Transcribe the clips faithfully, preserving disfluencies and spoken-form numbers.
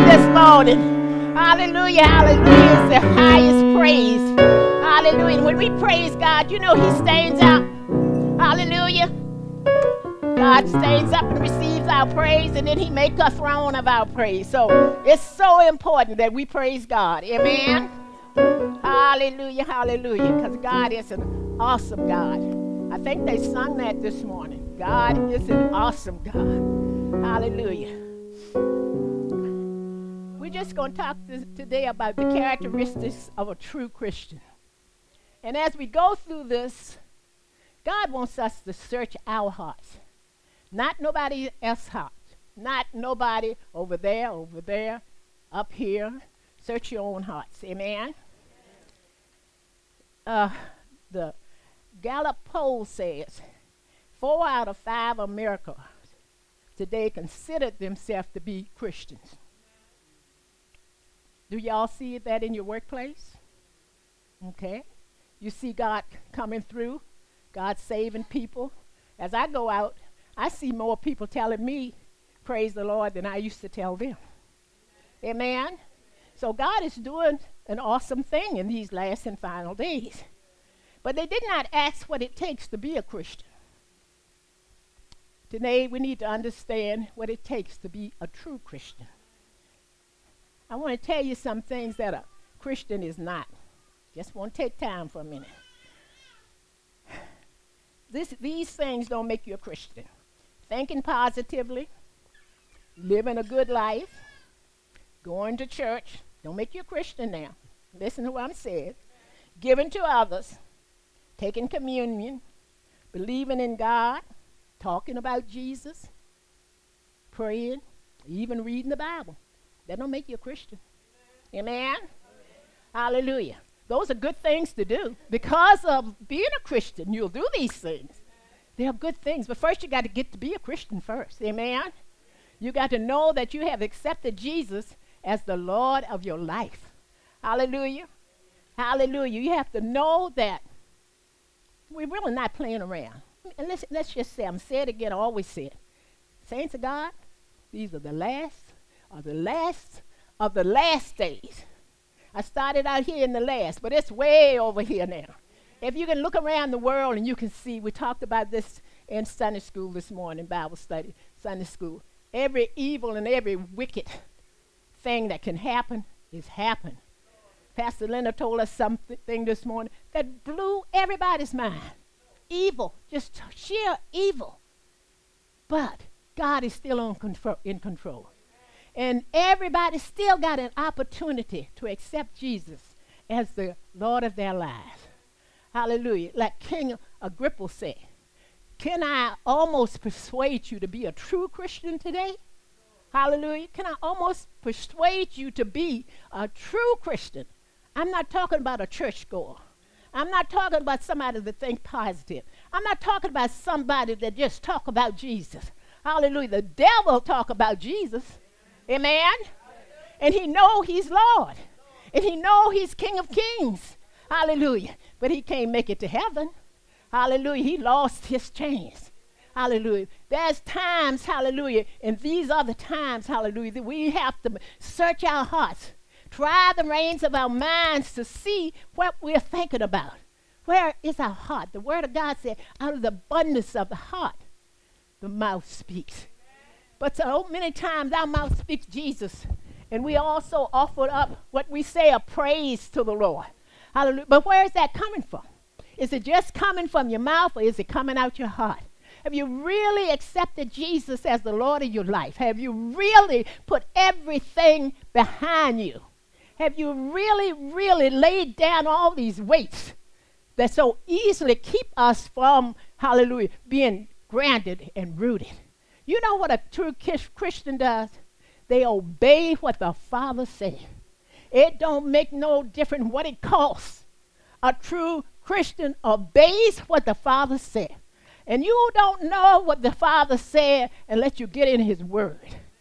this morning. Hallelujah, hallelujah is the highest praise. Hallelujah. When we praise God, you know he stands up. Hallelujah. God stands up and receives our praise, and then he makes a throne of our praise. So it's so important that we praise God. Amen. Hallelujah, hallelujah. Because God is an awesome God. I think they sung that this morning. God is an awesome God. Hallelujah. We're just going to talk this, today about the characteristics of a true Christian. And as we go through this, God wants us to search our hearts. Not nobody else's heart. Not nobody over there, over there, up here. Search your own hearts. Amen? Uh, the Gallup poll says four out of five Americans today considered themselves to be Christians. Do y'all see that in your workplace? Okay. You see God coming through, God saving people. As I go out, I see more people telling me, praise the Lord, than I used to tell them. Amen? So God is doing an awesome thing in these last and final days. But they did not ask what it takes to be a Christian. Today, we need to understand what it takes to be a true Christian. I want to tell you some things that a Christian is not. Just want to take time for a minute. This, these things don't make you a Christian. Thinking positively, living a good life, going to church, don't make you a Christian now. Listen to what I'm saying. Giving to others, taking communion, believing in God, talking about Jesus, praying, even reading the Bible. That don't make you a Christian. Amen? Amen? Hallelujah. Those are good things to do. Because of being a Christian, you'll do these things. They are good things. But first, you got to get to be a Christian first. Amen? You got to know that you have accepted Jesus as the Lord of your life. Hallelujah. Hallelujah. You have to know that we're really not playing around. And let's, let's just say, I'm saying it again, I always say it. Saints of God, these are the last of the last of the last days. I started out here in the last, but it's way over here now. If you can look around the world and you can see, we talked about this in Sunday school this morning, Bible study, Sunday school. Every evil and every wicked thing that can happen is happened. Pastor Leonard told us something this morning that blew everybody's mind. Evil, just sheer evil. But God is still on control, in control. And everybody still got an opportunity to accept Jesus as the Lord of their lives. Hallelujah. Like King Agrippa said, can I almost persuade you to be a true Christian today? Hallelujah. Can I almost persuade you to be a true Christian? I'm not talking about a churchgoer. I'm not talking about somebody that think positive. I'm not talking about somebody that just talk about Jesus. Hallelujah. The devil talk about Jesus. Amen? And he know he's Lord. And he know he's King of Kings. Hallelujah. But he can't make it to heaven. Hallelujah. He lost his chance. Hallelujah. There's times, hallelujah, and these are the times, hallelujah, that we have to search our hearts. Try the reins of our minds to see what we're thinking about. Where is our heart? The word of God said, out of the abundance of the heart, the mouth speaks. But so many times our mouth speaks Jesus. And we also offer up what we say a praise to the Lord. Hallelujah. But where is that coming from? Is it just coming from your mouth, or is it coming out your heart? Have you really accepted Jesus as the Lord of your life? Have you really put everything behind you? Have you really, really laid down all these weights that so easily keep us from, hallelujah, being grounded and rooted? You know what a true Christian does? They obey what the Father said. It don't make no difference what it costs. A true Christian obeys what the Father said. And you don't know what the Father said unless you get in his word.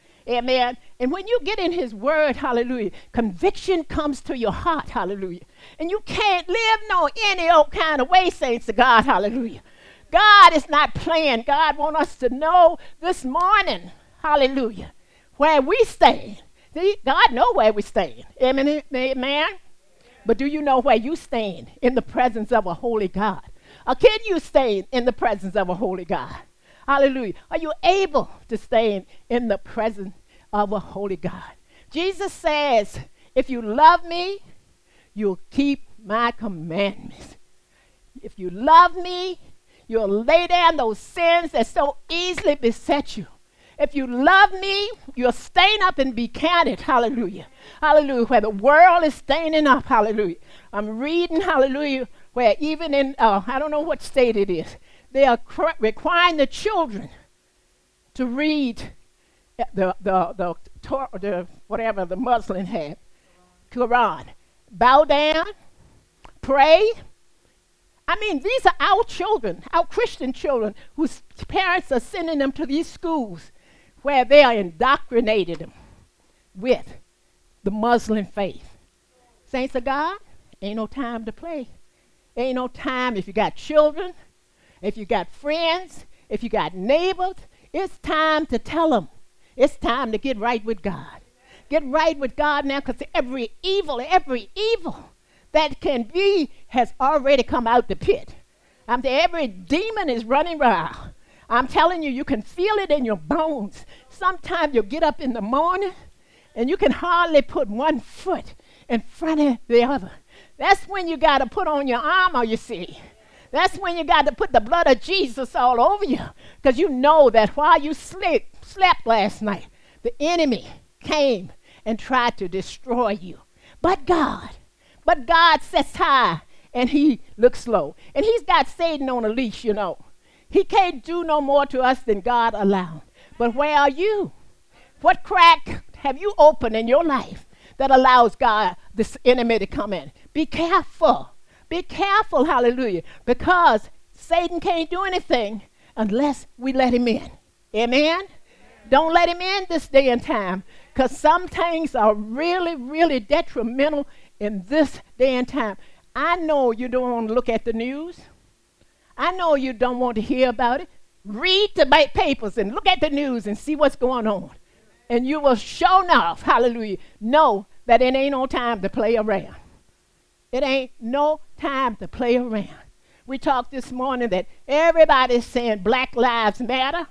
Amen. And when you get in his word, hallelujah, conviction comes to your heart, hallelujah. And you can't live no any old kind of way, saints of God, hallelujah. God is not playing. God wants us to know this morning, hallelujah, where we stand. See, God know where we stand. Amen. Amen. But do you know where you stand in the presence of a holy God? Or can you stand in the presence of a holy God? Hallelujah. Are you able to stand in the presence of a holy God? Jesus says, if you love me, you'll keep my commandments. If you love me, you'll lay down those sins that so easily beset you. If you love me, you'll stand up and be counted. Hallelujah. Hallelujah. Where the world is standing up. Hallelujah. I'm reading, hallelujah, where even in, uh, I don't know what state it is, they are cr- requiring the children to read the, the, the, the, the whatever the Muslims have, Quran. Bow down, pray. I mean, these are our children, our Christian children, whose parents are sending them to these schools where they are indoctrinated them with the Muslim faith. Saints of God, ain't no time to play. Ain't no time if you got children, if you got friends, if you got neighbors. It's time to tell them. It's time to get right with God. Get right with God now, because every evil, every evil that can be has already come out the pit. I'm saying every demon is running around. I'm telling you, you can feel it in your bones. Sometimes you'll get up in the morning and you can hardly put one foot in front of the other. That's when you got to put on your armor, you see. That's when you got to put the blood of Jesus all over you, because you know that while you slept, slept last night, the enemy came and tried to destroy you. But God, but God sits high and he looks low. And he's got Satan on a leash, you know. He can't do no more to us than God allowed. But where are you? What crack have you opened in your life that allows God, this enemy, to come in? Be careful. Be careful, hallelujah, because Satan can't do anything unless we let him in. Amen? Don't let him in this day and time, because some things are really, really detrimental in this day and time. I know you don't want to look at the news. I know you don't want to hear about it. Read the ba- papers and look at the news and see what's going on. And you will sure enough, hallelujah, know that it ain't no time to play around. It ain't no time to play around. We talked this morning that everybody's saying Black Lives Matter.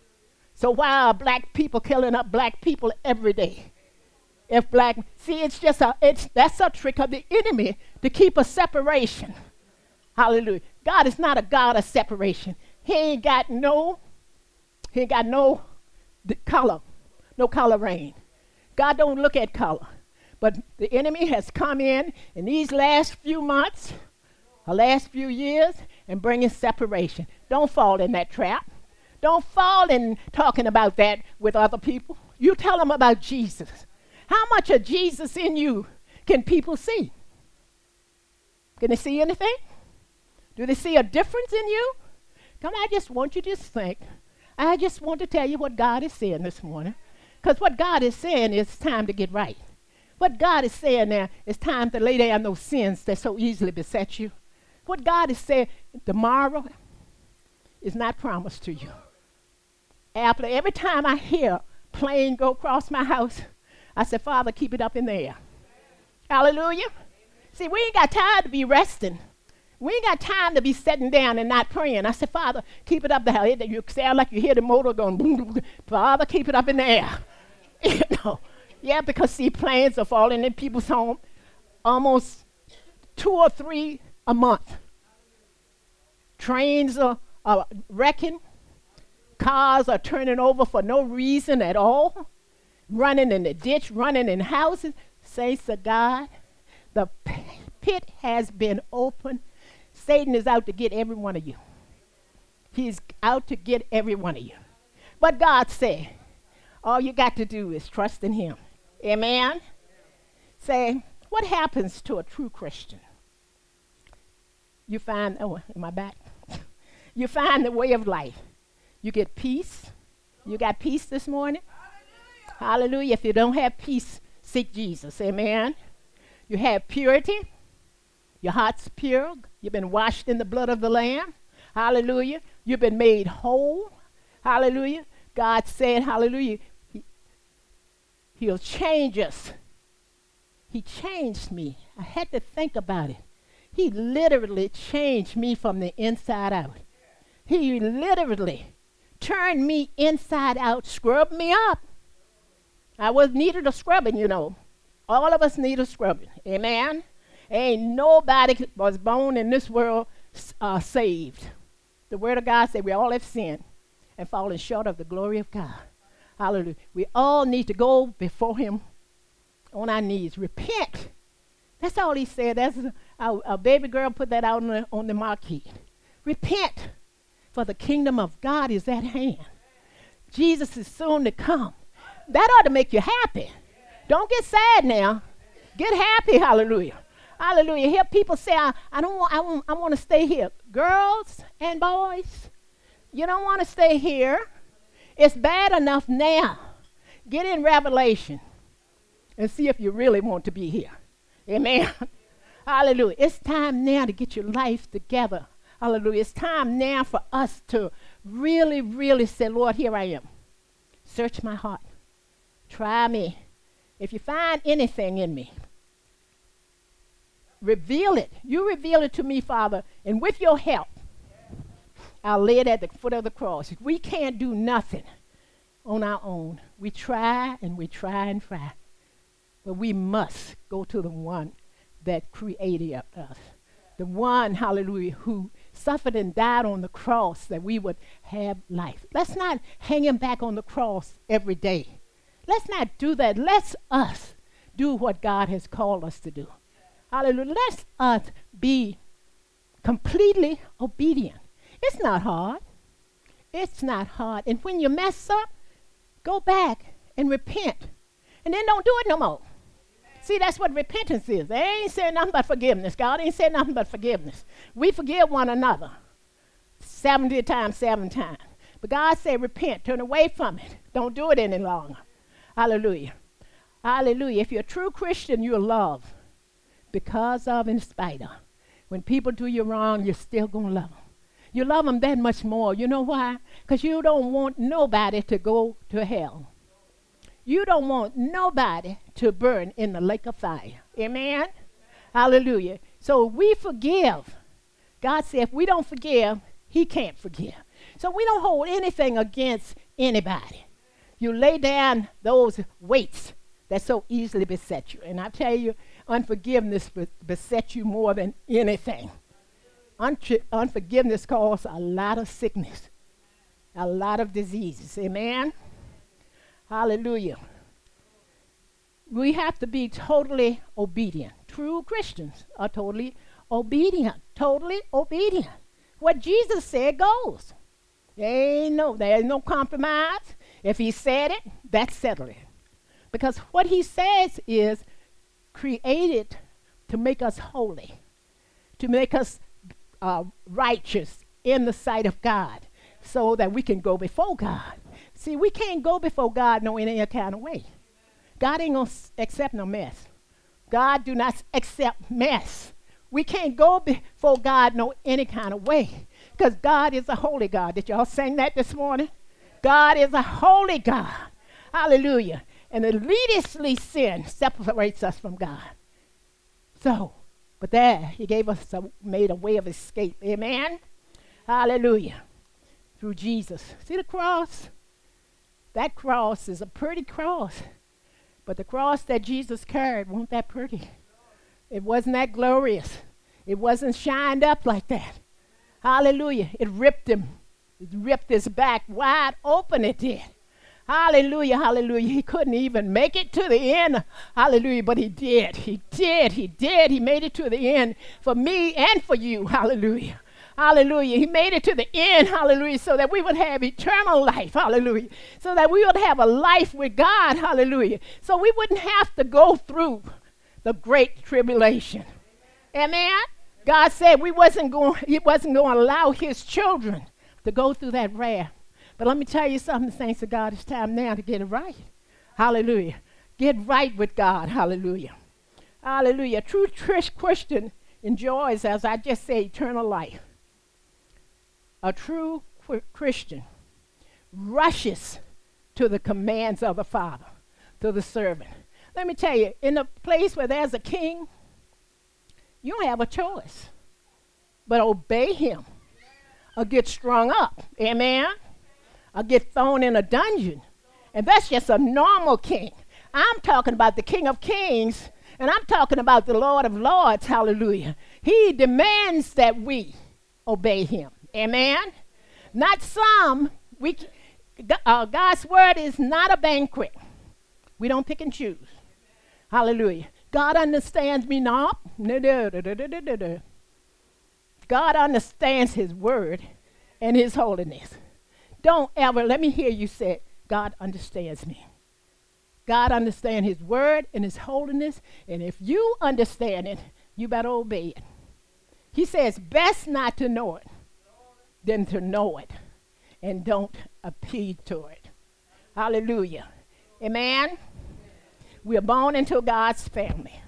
So why are black people killing up black people every day? If black, see, it's just a, it's that's a trick of the enemy to keep a separation. Hallelujah. God is not a God of separation. He ain't got no, he ain't got no the color, no coloring. God don't look at color. But the enemy has come in in these last few months, the last few years, and bringing separation. Don't fall in that trap. Don't fall in talking about that with other people. You tell them about Jesus. How much of Jesus in you can people see? Can they see anything? Do they see a difference in you? Come on, I just want you to just think. I just want to tell you what God is saying this morning. Because what God is saying is it's time to get right. What God is saying now, it's time to lay down those sins that so easily beset you. What God is saying, tomorrow is not promised to you. After every time I hear plane go across my house, I said, Father, keep it up in the air. Hallelujah. See, we ain't got time to be resting. We ain't got time to be sitting down and not praying. I said, Father, keep it up there. You sound like you hear the motor going boom, boom, boom. Father, keep it up in the air. You know, yeah, because see, planes are falling in people's home almost two or three a month. Trains are, are wrecking. Cars are turning over for no reason at all. Running in the ditch, running in houses. Saints of God, the pit has been opened. Satan is out to get every one of you. He's out to get every one of you. But God said, all you got to do is trust in him. Amen? Say, what happens to a true Christian? You find, oh, am I back? You find the way of life. You get peace. You got peace this morning? Hallelujah. Hallelujah. If you don't have peace, seek Jesus. Amen? You have purity. Your heart's pure. You've been washed in the blood of the Lamb. Hallelujah. You've been made whole. Hallelujah. God said, hallelujah, he, He'll change us. He changed me. I had to think about it. He literally changed me from the inside out. He literally turned me inside out, scrubbed me up. I was needed a scrubbing, you know. All of us need a scrubbing. Amen? Ain't nobody was born in this world uh, saved. The word of God said we all have sinned and fallen short of the glory of God. Hallelujah. We all need to go before him on our knees. Repent. That's all he said. That's our, our baby girl put that out on the, on the marquee. Repent, for the kingdom of God is at hand. Jesus is soon to come. That ought to make you happy. Don't get sad now. Get happy. Hallelujah. Hallelujah. Hear people say, I, I don't want, I want, I want to stay here. Girls and boys, you don't want to stay here. It's bad enough now. Get in Revelation and see if you really want to be here. Amen. Hallelujah. It's time now to get your life together. Hallelujah. It's time now for us to really, really say, Lord, here I am. Search my heart. Try me. If you find anything in me, reveal it. You reveal it to me, Father, and with your help, I'll lay it at the foot of the cross. We can't do nothing on our own. We try and we try and try. But we must go to the one that created us. The one, hallelujah, who suffered and died on the cross that we would have life. Let's not hang him back on the cross every day. Let's not do that. Let's us do what God has called us to do. Hallelujah. Let's us be completely obedient. It's not hard. It's not hard. And when you mess up, go back and repent. And then don't do it no more. See, that's what repentance is. They ain't saying nothing but forgiveness. God ain't saying nothing but forgiveness. We forgive one another seventy times, seven times. But God said repent, turn away from it. Don't do it any longer. Hallelujah. Hallelujah. If you're a true Christian, you'll love because of, in spite of. When people do you wrong, you're still going to love them. You love them that much more. You know why? Because you don't want nobody to go to hell. You don't want nobody to burn in the lake of fire. Amen? Hallelujah. So we forgive. God said if we don't forgive, he can't forgive. So we don't hold anything against anybody. You lay down those weights that so easily beset you. And I tell you, unforgiveness be- beset you more than anything. Untra- unforgiveness causes a lot of sickness, a lot of diseases. Amen? Hallelujah. We have to be totally obedient. True Christians are totally obedient. Totally obedient. What Jesus said goes. There ain't no, there ain't no compromise. If he said it, that's settled it. Because what he says is created to make us holy, to make us uh, righteous in the sight of God, so that we can go before God. See, we can't go before God no any kind of way. God ain't gonna s- accept no mess. God do not accept mess. We can't go before God no any kind of way, because God is a holy God. Did y'all sing that this morning? God is a holy God. Hallelujah. And the leastly sin separates us from God. So, but there, he gave us a, made a way of escape. Amen? Hallelujah. Through Jesus. See the cross? That cross is a pretty cross. But the cross that Jesus carried wasn't that pretty. It wasn't that glorious. It wasn't shined up like that. Hallelujah. It ripped him. It ripped his back wide open, it did. Hallelujah, hallelujah. He couldn't even make it to the end. Hallelujah, but he did. He did. He did. He made it to the end for me and for you. Hallelujah. Hallelujah. He made it to the end. Hallelujah. So that we would have eternal life. Hallelujah. So that we would have a life with God. Hallelujah. So we wouldn't have to go through the great tribulation. Amen. God said we wasn't going, he wasn't going to allow his children to go through that wrath. But let me tell you something, saints of God, it's time now to get it right. Hallelujah. Get right with God. Hallelujah. Hallelujah. A true tr- Christian enjoys, as I just said, eternal life. A true qu- Christian rushes to the commands of the Father. to the servant. Let me tell you, in a place where there's a king, you don't have a choice but obey him or get strung up. Amen? Or get thrown in a dungeon. And that's just a normal king. I'm talking about the King of Kings, and I'm talking about the Lord of Lords. Hallelujah. He demands that we obey him. Amen? Not some. We, uh, God's word is not a banquet. We don't pick and choose. Hallelujah. God understands me not. God understands his word and his holiness. Don't ever, let me hear you say, God understands me. God understands his word and his holiness. And if you understand it, you better obey it. He says, best not to know it than to know it. And don't appeal to it. Hallelujah. Amen. We are born into God's family.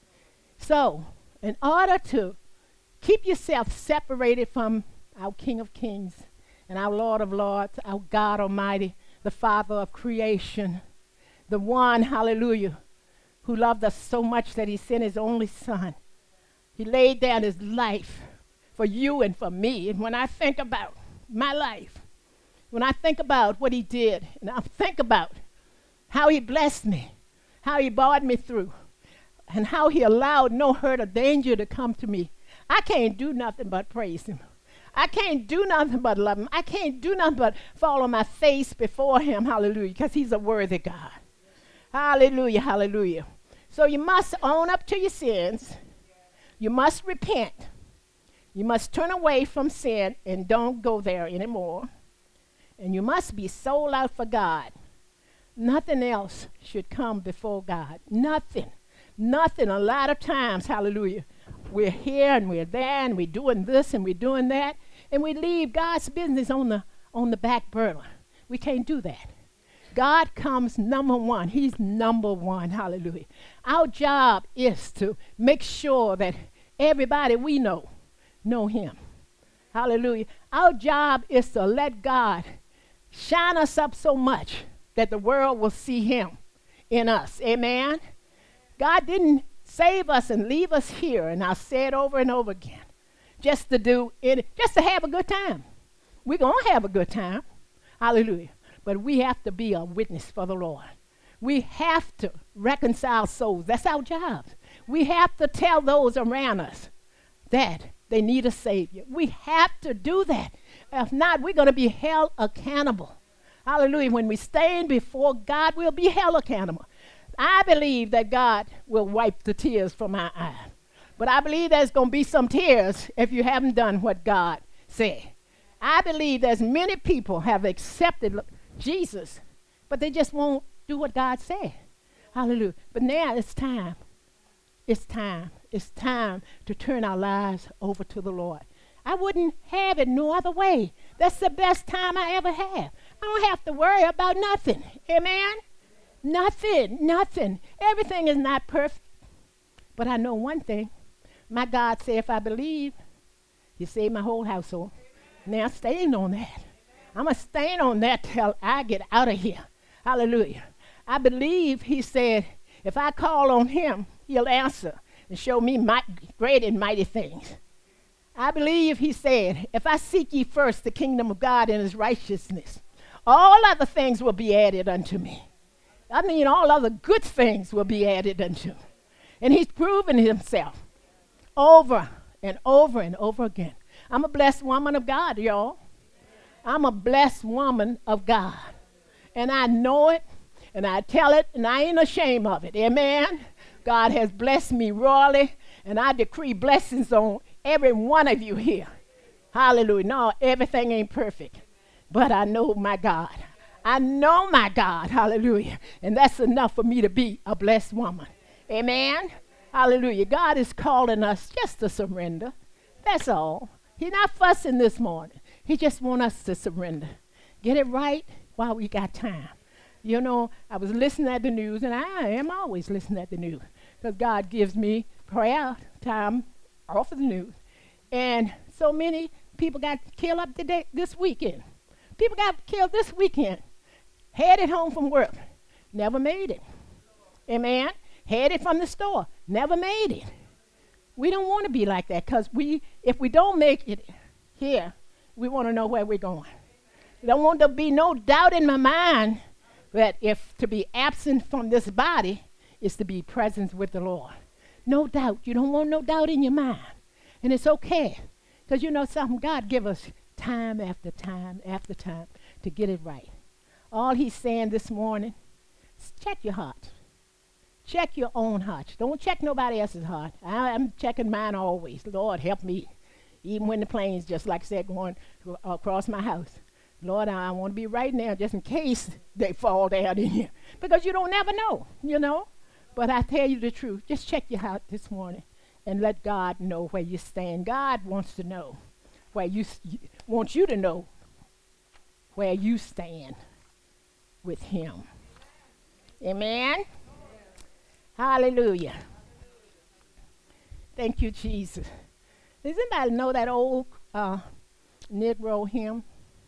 So, in order to keep yourself separated from our King of Kings and our Lord of Lords, our God Almighty, the Father of creation, the one, hallelujah, who loved us so much that he sent his only Son. He laid down his life for you and for me. And when I think about my life, when I think about what he did, and I think about how he blessed me, how he brought me through, and how he allowed no hurt or danger to come to me, I can't do nothing but praise him. I can't do nothing but love him. I can't do nothing but fall on my face before him, hallelujah, because he's a worthy God. Hallelujah, hallelujah. So you must own up to your sins. You must repent. You must turn away from sin and don't go there anymore. And you must be sold out for God. Nothing else should come before God. Nothing. Nothing. A lot of times, hallelujah, we're here and we're there and we're doing this and we're doing that. And we leave God's business on the, on the back burner. We can't do that. God comes number one. He's number one. Hallelujah. Our job is to make sure that everybody we know know him. Hallelujah. Our job is to let God shine us up so much that the world will see him in us. Amen. God didn't save us and leave us here, and I'll say it over and over again, just to do it, just to have a good time. We're going to have a good time. Hallelujah. But we have to be a witness for the Lord. We have to reconcile souls. That's our job. We have to tell those around us that they need a Savior. We have to do that. If not, we're going to be held accountable. Hallelujah. When we stand before God, we'll be held accountable. I believe that God will wipe the tears from our eyes. But I believe there's going to be some tears if you haven't done what God said. I believe there's many people have accepted Jesus, but they just won't do what God said. Hallelujah. But now it's time. It's time. It's time to turn our lives over to the Lord. I wouldn't have it no other way. That's the best time I ever have. I don't have to worry about nothing. Amen? Nothing. Nothing. Everything is not perfect. But I know one thing. My God said if I believe, he saved my whole household. Now staying on that. I'm going to stand on that till I get out of here. Hallelujah. I believe he said, if I call on him, he'll answer and show me my great and mighty things. I believe he said, if I seek ye first the kingdom of God and his righteousness, all other things will be added unto me. I mean, all other good things will be added unto me. And he's proven himself over and over and over again. I'm a blessed woman of God, y'all. I'm a blessed woman of God. And I know it, and I tell it, and I ain't ashamed of it. Amen? God has blessed me royally, and I decree blessings on every one of you here. Hallelujah. No, everything ain't perfect, but I know my God. I know my God. Hallelujah. And that's enough for me to be a blessed woman. Amen? Hallelujah. God is calling us just to surrender. That's all. He's not fussing this morning. He just wants us to surrender. Get it right while we got time. You know, I was listening at the news, and I am always listening at the news because God gives me prayer time off of the news. And so many people got killed up today, this weekend. People got killed this weekend, headed home from work, never made it. Amen. Had it from the store, never made it. We don't want to be like that because we, if we don't make it here, we want to know where we're going. There don't want to be no doubt in my mind that if to be absent from this body is to be present with the Lord. No doubt. You don't want no doubt in your mind. And it's okay. Because you know something, God give us time after time after time to get it right. All he's saying this morning is check your heart. Check your own heart. Don't check nobody else's heart. I, I'm checking mine always. Lord, help me. Even when the plane's, just like I said, going across my house. Lord, I, I want to be right now just in case they fall down in here. Because you don't never know, you know. But I tell you the truth. Just check your heart this morning and let God know where you stand. God wants to know where you, wants you to know where you stand with him. Amen. Hallelujah. Thank you, Jesus. Does anybody know that old uh, Negro hymn?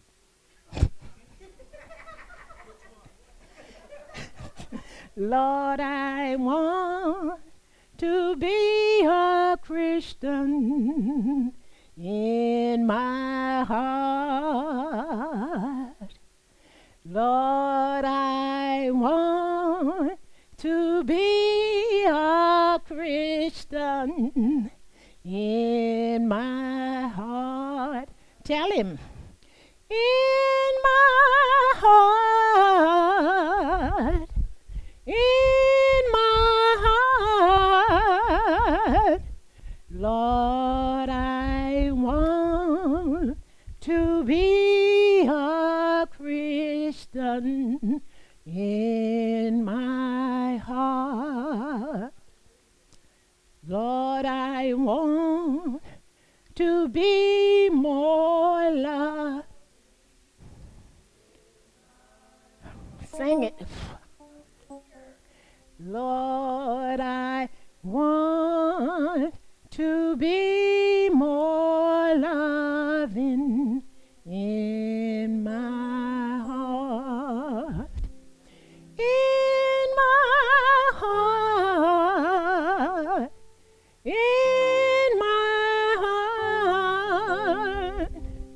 Lord, I want to be a Christian in my heart. Lord, I want to be a Christian in my heart. Tell him. In my heart. In my heart. Lord, I want to be a Christian in my heart. Lord, I want to be more loved. Sing it. Lord, I want to be more loving in my heart. In my heart. In my heart.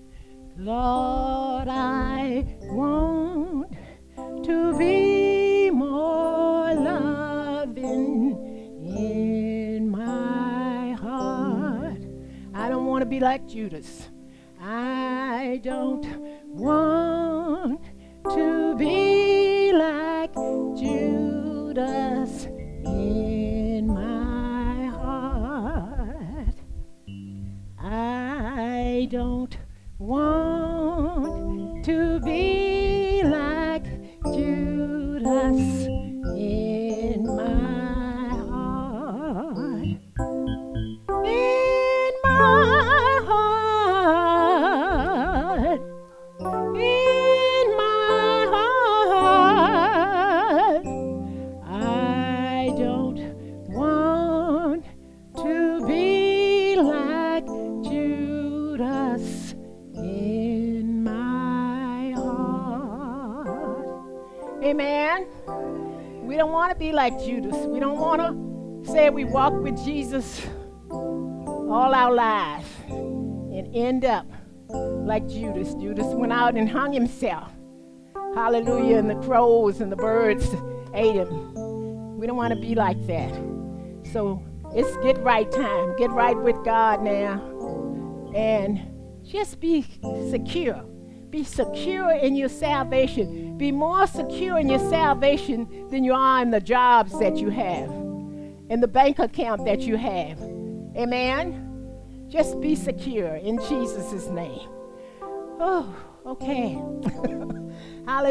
Lord, I want to be more loving in my heart. I don't want to be like Judas. I don't want to be like Judas in my heart. I don't want to be like Judas in my heart. In my heart. In my heart. I don't want to be like Judas in my heart. Amen. We don't want to be like Judas. We don't want to say we walk with Jesus all our lives and end up like Judas. Judas went out and hung himself. Hallelujah. And the crows and the birds ate him. We don't want to be like that. So it's get right time. Get right with God now. And just be secure. Be secure in your salvation. Be more secure in your salvation than you are in the jobs that you have, in the bank account that you have. Amen? Just be secure in Jesus' name. Oh, okay. Hallelujah.